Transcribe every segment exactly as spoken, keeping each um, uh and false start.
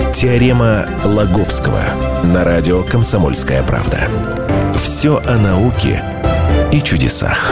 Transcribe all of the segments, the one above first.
Теорема Лаговского на радио «Комсомольская правда». Все о науке и чудесах.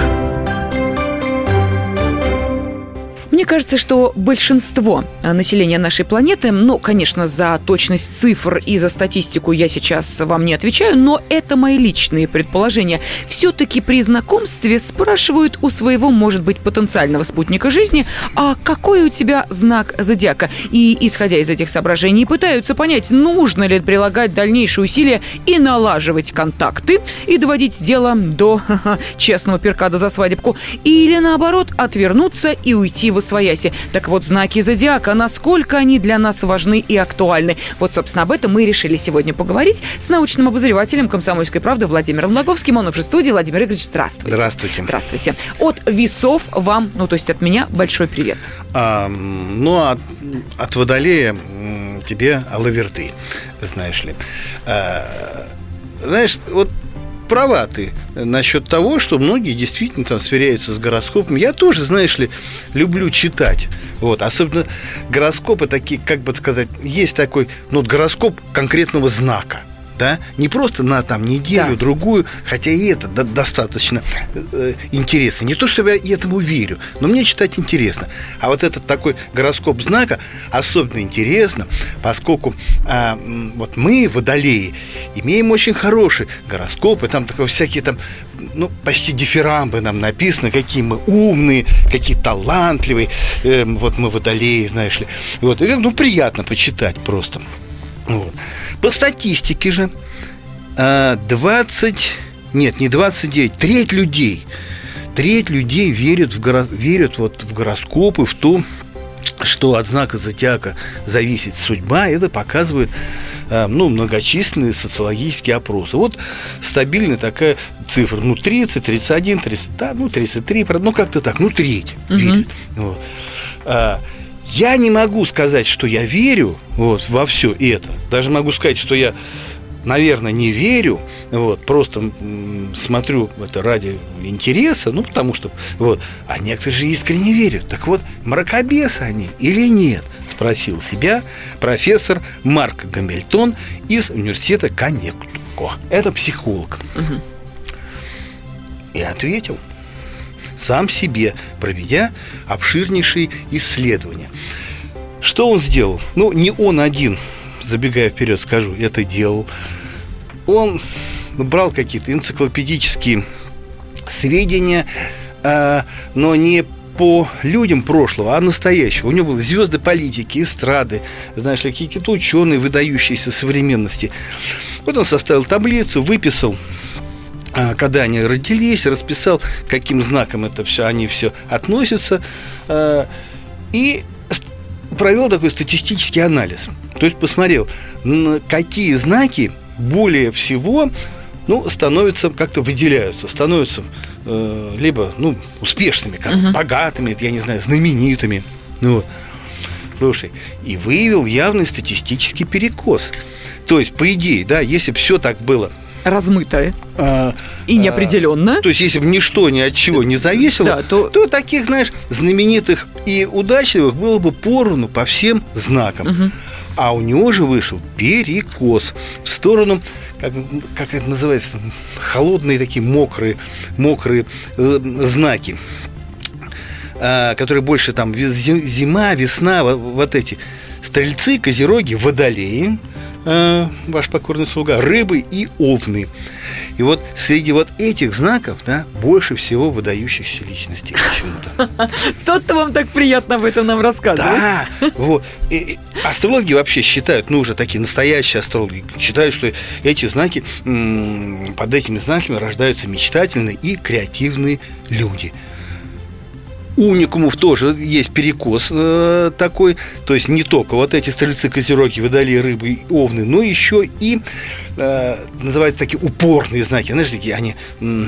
Мне кажется, что большинство населения нашей планеты, ну, конечно, за точность цифр и за статистику я сейчас вам не отвечаю, но это мои личные предположения, все-таки при знакомстве спрашивают у своего, может быть, потенциального спутника жизни, а какой у тебя знак зодиака? И, исходя из этих соображений, пытаются понять, нужно ли прилагать дальнейшие усилия и налаживать контакты, и доводить дело до ха-ха, честного перкада за свадебку, или, наоборот, отвернуться и уйти в освояси. Так вот, знаки зодиака, насколько они для нас важны и актуальны. Вот, собственно, об этом мы и решили сегодня поговорить с научным обозревателем «Комсомольской правды» Владимиром Лаговским. Он уже в студии. Владимир Игоревич, здравствуйте. Здравствуйте. Здравствуйте. От весов вам, ну, то есть от меня, большой привет. А, ну, от, от Водолея тебе алаверды, знаешь ли. А, знаешь, вот права ты насчет того, что многие действительно там сверяются с гороскопом. Я тоже, знаешь ли, люблю читать. Вот, особенно гороскопы такие, как бы сказать, есть такой, ну, гороскоп конкретного знака. Да? Не просто на там неделю-другую, да. Хотя и это до- достаточно э, интересно. Не то, что я этому верю, но мне читать интересно. А вот этот такой гороскоп знака особенно интересно, поскольку э, вот мы, водолеи, имеем очень хороший гороскоп, и там такое всякие там, ну, почти дифирамбы нам написаны, какие мы умные, какие талантливые. Э, вот мы водолеи, знаешь ли. Вот, и, ну, приятно почитать просто. Вот. По статистике же двадцать, нет, не двадцать девять, треть людей, треть людей верят в, горо, верят вот в гороскопы, в то, что от знака зодиака зависит судьба. Это показывает, ну, многочисленные социологические опросы. Вот стабильная такая цифра, ну, тридцать, тридцать один, тридцать, да, ну, тридцать три, ну, как-то так, ну, треть угу. верит. Вот. Я не могу сказать, что я верю вот, во все это. Даже могу сказать, что я, наверное, не верю. Вот, просто м- смотрю это ради интереса, ну, потому что... Вот, а некоторые же искренне верят. Так вот, мракобесы они или нет? Спросил себя профессор Марк Гамильтон из университета Коннектиcut. Это психолог. Угу. И ответил сам себе, проведя обширнейшие исследования. Что он сделал? Ну, не он один, забегая вперед, скажу, это делал. Он брал какие-то энциклопедические сведения, э, но не по людям прошлого, а настоящего. У него были звезды политики, эстрады, знаешь ли, какие-то ученые, выдающиеся современности. Вот он составил таблицу, выписал, когда они родились, расписал, к каким знакам это все, они все относятся, и провел такой статистический анализ. То есть посмотрел, какие знаки более всего, ну, становятся, как-то выделяются, становятся э, либо, ну, успешными, как, uh-huh. богатыми, я не знаю, знаменитыми. Ну, вот. Слушай, и выявил явный статистический перекос. То есть, по идее, да, если бы все так было размытое а, и неопределенное. А, то есть, если бы ничто ни от чего не зависело, да, то... то таких, знаешь, знаменитых и удачливых было бы поровну по всем знакам. Угу. А у него же вышел перекос в сторону, как, как это называется, холодные такие мокрые, мокрые э, знаки, э, которые больше там зима, весна, вот, вот эти стрельцы, козероги, водолеи, ваш покорный слуга, рыбы и овны. И вот среди вот этих знаков, да, больше всего выдающихся личностей почему-то. Тот-то вам так приятно об этом нам рассказывает. Да, вот. И астрологи вообще считают, ну, уже такие настоящие астрологи, считают, что эти знаки, под этими знаками рождаются мечтательные и креативные люди. У уникумов тоже есть перекос э, такой, то есть не только вот эти стрельцы, козероги, водолеи, рыбы и овны, но еще и э, называются такие упорные знаки, знаешь, такие они, э,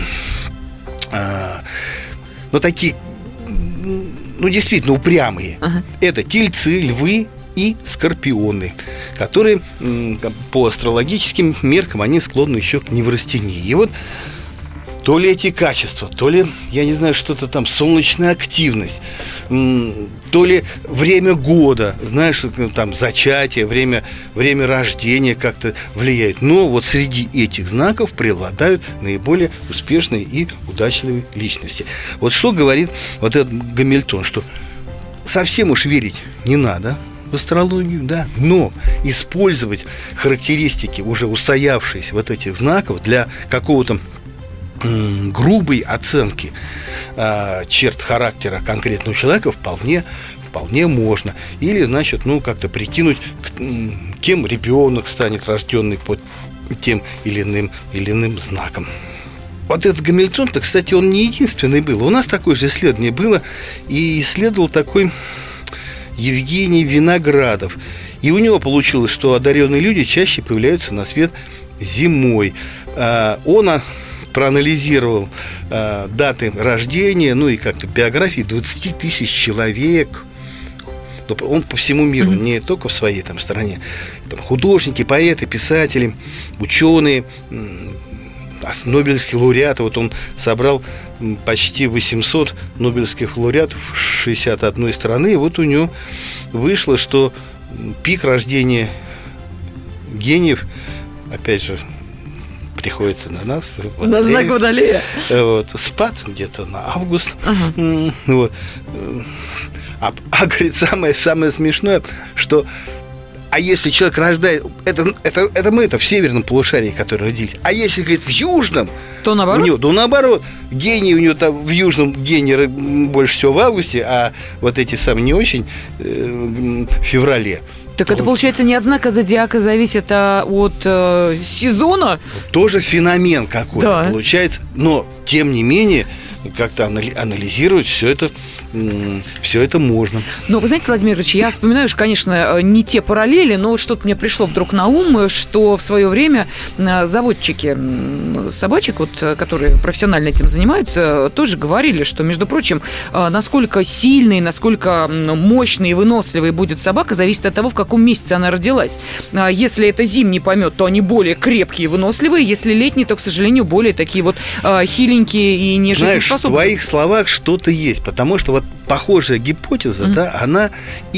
э, ну, такие, ну, действительно упрямые. Ага. Это тельцы, львы и скорпионы, которые э, по астрологическим меркам они склонны еще к неврастении. И вот то ли эти качества, то ли, я не знаю, что-то там, солнечная активность, то ли время года, знаешь, там, зачатие, время, время рождения как-то влияет. Но вот среди этих знаков преобладают наиболее успешные и удачливые личности. Вот что говорит вот этот Гамильтон, что совсем уж верить не надо в астрологию, да, но использовать характеристики уже устоявшиеся вот этих знаков для какого-то грубой оценки э, черт характера конкретного человека вполне, вполне можно. Или, значит, ну, как-то прикинуть, кем ребенок станет, рожденный под тем или иным, или иным знаком. Вот этот Гамильтон-то, кстати, он не единственный был. У нас такое же исследование было, и исследовал такой Евгений Виноградов. И у него получилось, что одаренные люди чаще появляются на свет зимой. Э, он проанализировал э, даты рождения, ну и как-то биографии двадцать тысяч человек. Он по всему миру, mm-hmm. не только в своей там стране. Там художники, поэты, писатели, ученые, нобелевские лауреаты. Вот он собрал почти восемьсот нобелевских лауреатов шестьдесят одной страны. И вот у него вышло, что пик рождения гениев, опять же, приходится на нас. На знак Водолея. Вот, спад где-то на август. Ага. Вот. А, а говорит, самое, самое смешное, что а если человек рождает, это, это, это мы это в северном полушарии, которые родились, а если, говорит, в южном, то наоборот? У него, то наоборот, гений у него там в южном гений больше всего в августе, а вот эти самые не очень э, в феврале. Так это, получается, не от знака зодиака зависит, а от э, сезона? Тоже феномен какой-то, да, получается. Но, тем не менее, как-то анализировать все это, все это можно. Ну, вы знаете, Владимир Ильич, я вспоминаю, что, конечно, не те параллели, но что-то мне пришло вдруг на ум, что в свое время заводчики собачек, вот, которые профессионально этим занимаются, тоже говорили, что, между прочим, насколько сильной, насколько мощной и выносливой будет собака, зависит от того, в каком месяце она родилась. Если это зимний помет, то они более крепкие и выносливые, если летний, то, к сожалению, более такие вот хиленькие и нежизнеспособные. Знаешь, в твоих словах что-то есть, потому что вот похожая гипотеза, mm-hmm. да, она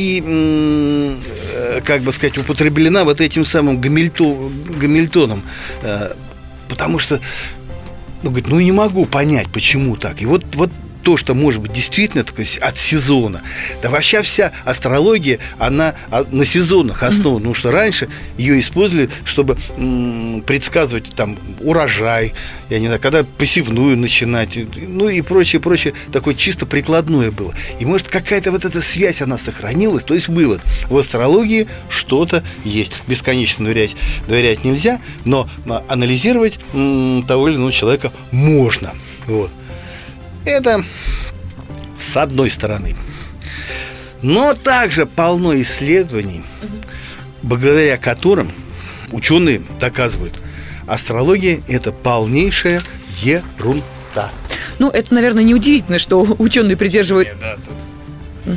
и, как бы сказать, употреблена вот этим самым Гамильтон, Гамильтоном, потому что, ну, говорит, ну, не могу понять, почему так. И вот, вот то, что может быть действительно от сезона. Да вообще вся астрология, она на сезонах основана. Mm-hmm. Потому что раньше ее использовали, чтобы м- предсказывать там урожай, я не знаю, когда посевную начинать, ну и прочее, прочее. Такое чисто прикладное было. И может какая-то вот эта связь, она сохранилась. То есть вывод: в астрологии что-то есть. Бесконечно доверять, доверять нельзя, но анализировать м- того или иного человека можно. Вот. Это с одной стороны. Но также полно исследований, благодаря которым ученые доказывают, астрология – это полнейшая ерунда. Ну, это, наверное, неудивительно, что ученые придерживают... Нет, да, тут...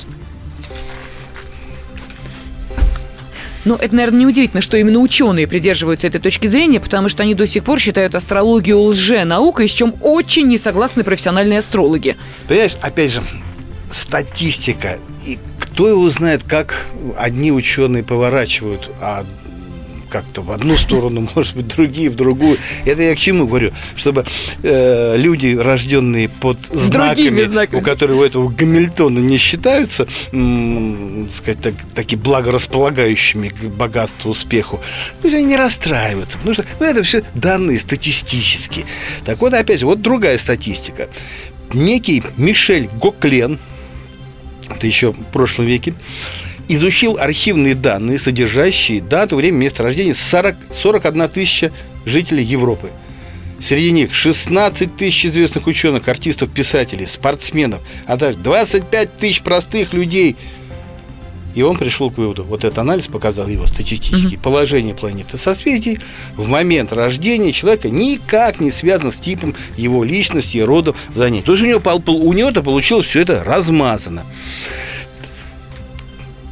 Ну, это, наверное, неудивительно, что именно ученые придерживаются этой точки зрения, потому что они до сих пор считают астрологию лженаукой, с чем очень не согласны профессиональные астрологи. Понимаешь, опять же, статистика. И кто его знает, как одни ученые поворачивают, а как-то в одну сторону, может быть, другие в другую. Это я к чему говорю? Чтобы э, люди, рожденные под знаками, знаками, у которых у этого Гамильтона не считаются, м- сказать, так, такие благорасполагающими к богатству, успеху, пусть они не расстраиваются, потому что ну, это все данные статистические. Так вот, опять же, вот другая статистика. Некий Мишель Гоклен, это еще в прошлом веке, изучил архивные данные, содержащие дату, время, место рождения сорок, сорок одна тысяча жителей Европы. Среди них шестнадцать тысяч известных ученых, артистов, писателей, спортсменов, а также двадцать пять тысяч простых людей. И он пришел к выводу, вот этот анализ показал его статистически, угу. положение планеты созвездий в момент рождения человека никак не связано с типом его личности и родом за ней. То есть у него, у него-то получилось все это размазано.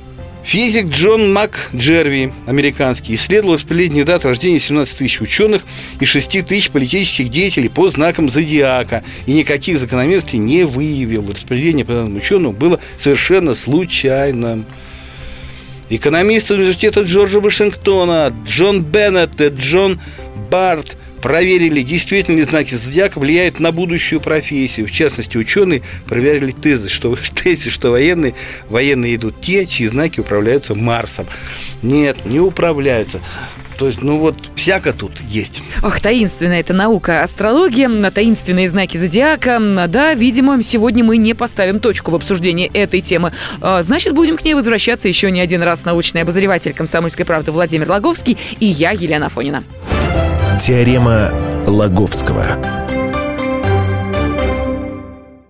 Физик Джон МакДжерви, американский, исследовал распределение дат рождения семнадцати тысяч ученых и шести тысяч политических деятелей по знакам зодиака и никаких закономерностей не выявил. Распределение по данным ученым было совершенно случайным. Экономисты университета Джорджа Вашингтона Джон Беннет и Джон Барт проверили, действительно ли знаки зодиака влияют на будущую профессию. В частности, ученые проверили тезис, что, тезис, что военные, военные идут те, чьи знаки управляются Марсом. Нет, не управляются. То есть, ну вот, всяко тут есть. Ох, таинственная эта наука, астрология, таинственные знаки зодиака. Да, видимо, сегодня мы не поставим точку в обсуждении этой темы. Значит, будем к ней возвращаться еще не один раз. Научный обозреватель «Комсомольской правды» Владимир Логовский и я, Елена Афонина. Теорема Лаговского.